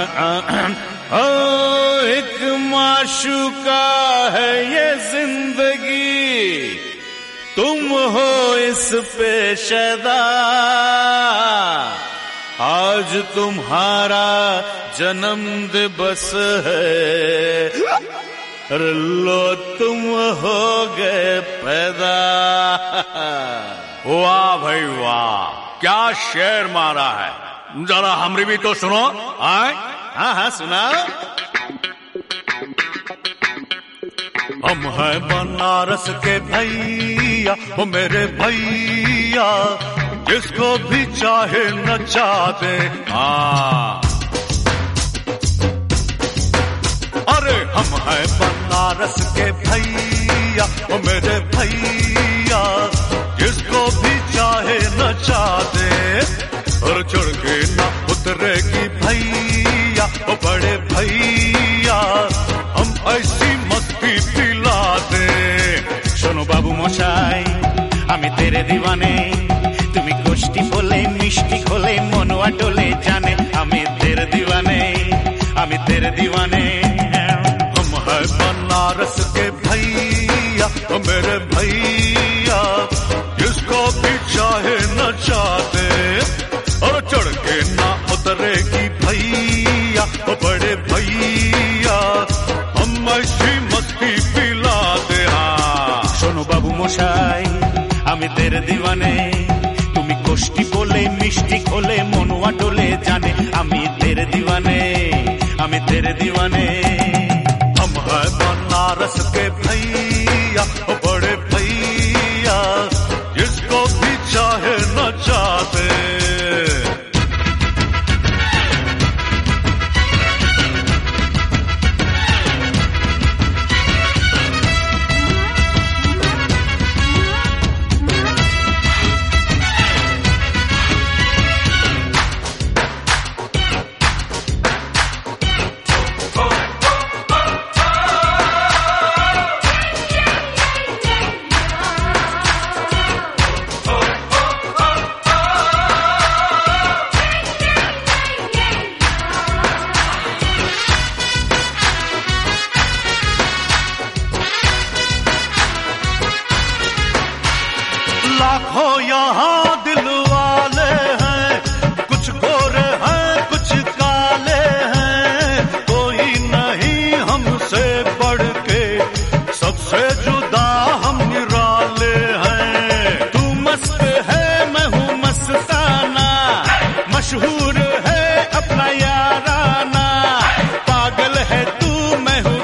एक माशूका है ये जिंदगी, तुम हो इस पे शैदा, आज तुम्हारा जन्म दिवस है, लो तुम हो गए पैदा। वाह भाई वाह, क्या शेर मारा है, जरा हमरी भी तो सुनो। आए हाँ हाँ सुनाओ। हम हैं बनारस के भैया, वो मेरे भैया, जिसको भी चाहे नचा दे। अरे हम हैं बनारस के भैया, वो मेरे भैया, जिसको भी चाहे नचा दे, और चढ़ के ना उतरेगी भैया, वो बड़े भैया, हम ऐसी मस्ती पिला दे। শোনো বাবু মশাই, আমি তেরে দিওয়ানে, তুমি গোষ্ঠী বলে মিষ্টি খোলে মনোয়া ডোলে জানে, আমি তেরে দিওয়ানে, আমি তেরে দিওয়ানে। हम है बनारस के भैया, मेरे भैया, जिसको भी चाहे नचा दे, और चढ़ के ना उतरेगी भैया, वो बड़े भैया, हम ऐसी मस्ती पिला दे। শোনো বাবু মশাই, আমি তেরে দিওয়ানে, তুমি গোষ্ঠী বলে মিষ্টি খোলে মনোয়া ডোলে জানে, আমি তেরে দিওয়ানে, আমি তেরে দিওয়ানে। हम है बनारस के भैया, बड़े भैया, जिसको भी चाहे नचा दे। लाखों यहाँ दिल वाले हैं, कुछ गोरे हैं कुछ काले हैं, कोई नहीं हमसे बढ़ के, सबसे जुदा हम निराले हैं। तू मस्त है मैं हूँ मस्ताना, मशहूर है अपना याराना, पागल है तू मैं हूँ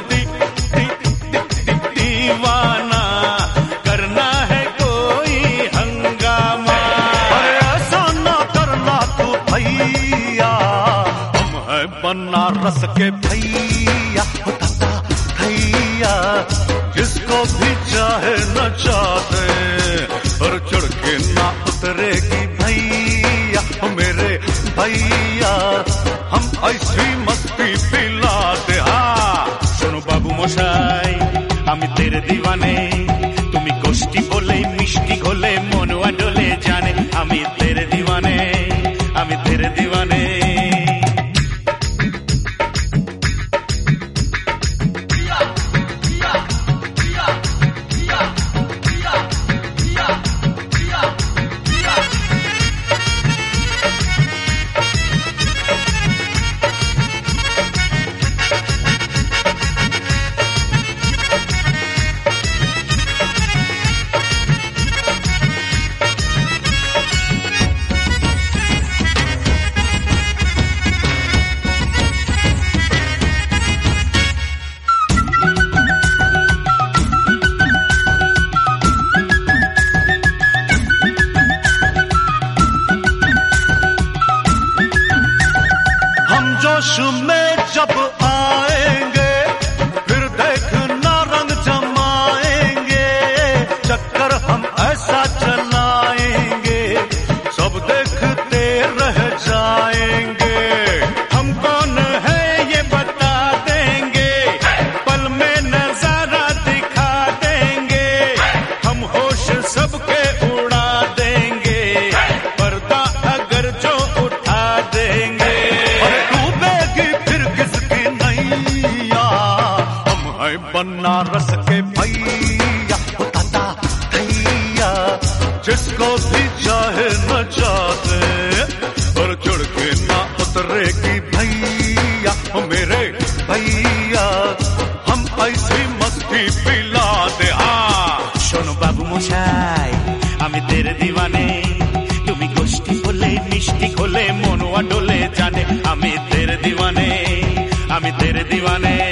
दीवाना, करना है कोई हंगामा। अरे ऐसा ना करना तू भैया, हम हैं बनारस के भैया, दादा भैया, जिसको भी चाहे नचा दे, और चढ़ के ना उतरेगी भैया, मेरे भैया, हम ऐसी मस्ती पिला दे। শোনো বাবু মশাই, আমি তেরে দিওয়ানে, তুমি গোষ্ঠী বলে মিষ্টি খোলে মনোয়া ডোলে জানে, আমি তেরে দিওয়ানে, আমি তেরে দিওয়ানে। जोश में जब आएंगे, फिर देखना रंग जमाएंगे, चक्कर हम ऐसा चलाएंगे, सब देखते रह जाएंगे। हम कौन है ये बता देंगे, पल में नजारा दिखा देंगे, हम होश सबके उड़ा देंगे, पर्दा अगर जो उठा देंगे। डूबेगी फिर बनारस के भैया, ओ ताता भैया, जिसको भी चाहे नचा दे और चढ़ के ना उतरेगी भैया, ओ मेरे भैया, हम ऐसी मस्ती पिला दे। শোনো বাবু মশাই, আমি তেরে দিওয়ানে, তুমি গোষ্ঠী বলে মিষ্টি হলে মনোয়া ডোলে জানে। আমি তেরে দিওয়ানে, আমি তেরে দিওয়ানে।